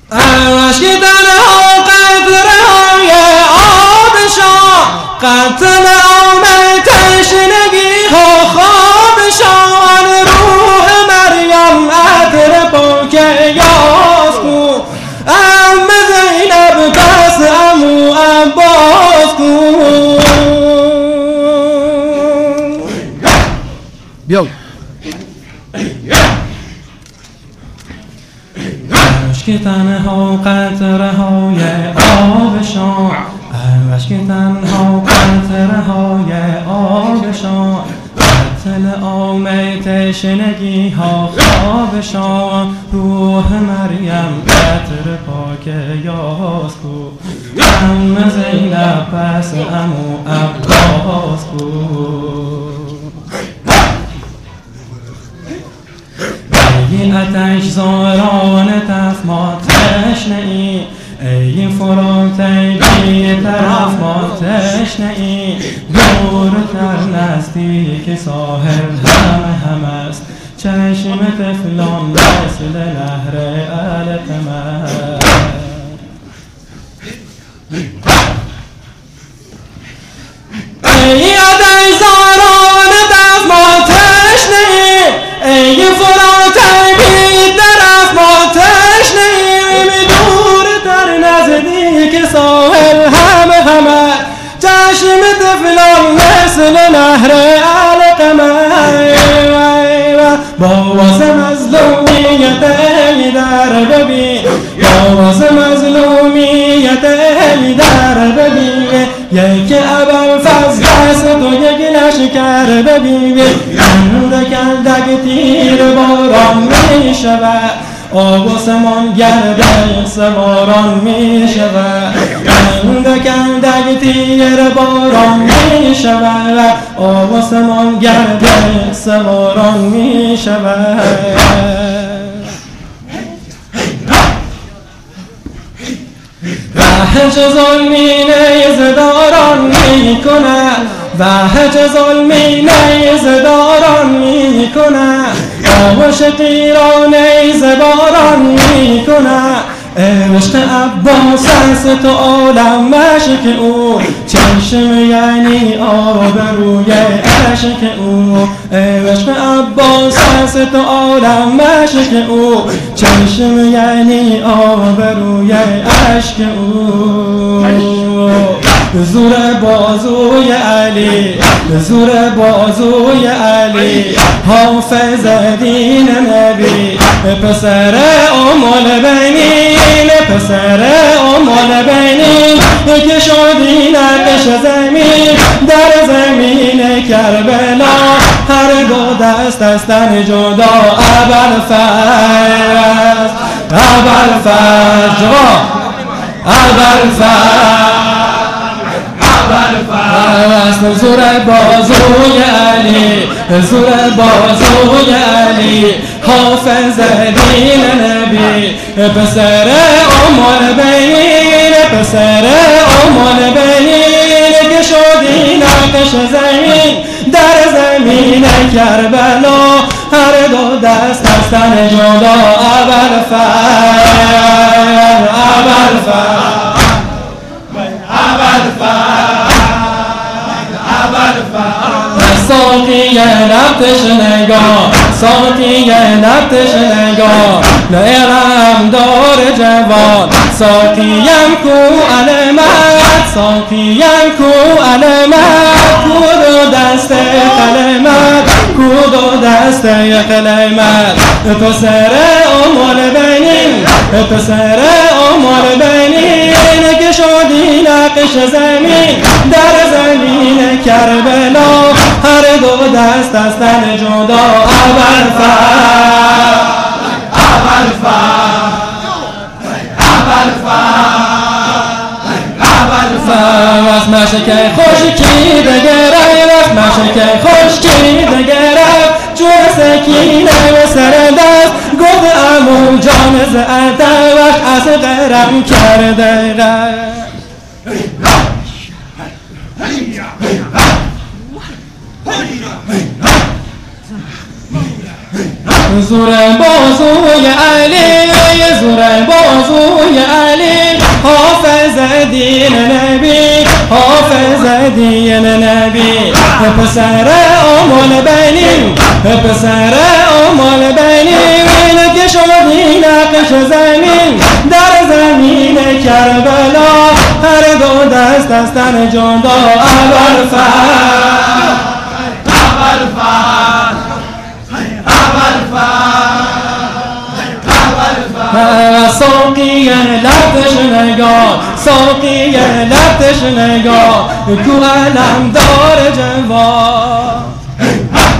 عشق تنها قطره های آبشان، قتل عام تشنگی ها خوابشان. روح مریم عطر پاک یاس کو، ام زینب پس امو عباس کو. بیاو عشق تنها قطره های آبشان، عشق تنها قطره های آبشان. قتل عام تشنگی ها خوابشان. روح مریم عطر پاک یاس کو، ام زینب پس امو عباس کو. ای آتش زاران تف ما تشنه ای، ای فروته بی طرف ما تشنه ای. دورتر نزدیک ساحل همه است، چشم طفلان مثل نهر القمر. ای آتش زاران تف ما تشنه ای، ای فروته بی طرف ما تشنه ای. دورتر نزدیک ساحل همه، چشم طفلان مثل نهر القمر. باز مظلومیت ای در ببین، باز مظلومیت ای در ببین. یک ابوالفضل دست تو یک لشکر ببین. کندک کندک تیر باران می شود، آب و سمان گرد سواران می شود. کندک کندک تیر باران می شود، آب و سمان گرد سواران می شود. و چه ظلمی نیزداران می کند، و چه ظلمی نیزداران می کند. عاشقی را نیزه باران می کند. عشق عباس است تو عالم مشک او، چشم یعنی آب روی عشق او. عشق عباس است تو عالم مشک او، چشم یعنی آب روی عشق او. زور بازوی علی، زور بازوی علی، حافظ دین نبی. پسر ام البنین، پسر ام البنین، که شدی نقش زمین در زمین کربلا. هر دو دست از تن جدا ابوالفضل، ابوالفضل جواب، ابوالفضل. زور بازوی علی، زور بازوی علی، حافظ دین نبی. پسر ام البنین، پسر ام البنین، که شدی نقش زمین در زمین کربلا. هر دو دست از تن جدا ابوالفضل، ابوالفضل، ساقی لب تشنگان، ساقی لب تشنگان، لیلم دار جوان. ساقیم کو علمت، ساقیم کو علمت، کو دو دست قلمت، کو دو دست قلمت. پسر ام البنین، پسر ام البنین، که شدی نقش زمین در زمین کربلا. هر دو دست از تن جدا ابوالفضل، ابوالفضل، ابوالفضل. مشک خشکی بگرد، مشک خشکی بگرد، چون سکینه و سر دست. گفت عمو جان زعده وقت از غرم کرده غر. زور بازوی علی، زور بازوی علی، حافظ دین نبی، حافظ دین نبی. پسر آمال بینی، پسر آمال بینی، وینک شدی نقش زمین در زمین کربلا، هر دو دست از تن جدا. ساقی لبتش نگاه، ساقی لبتش نگاه، کو علم دار جوان.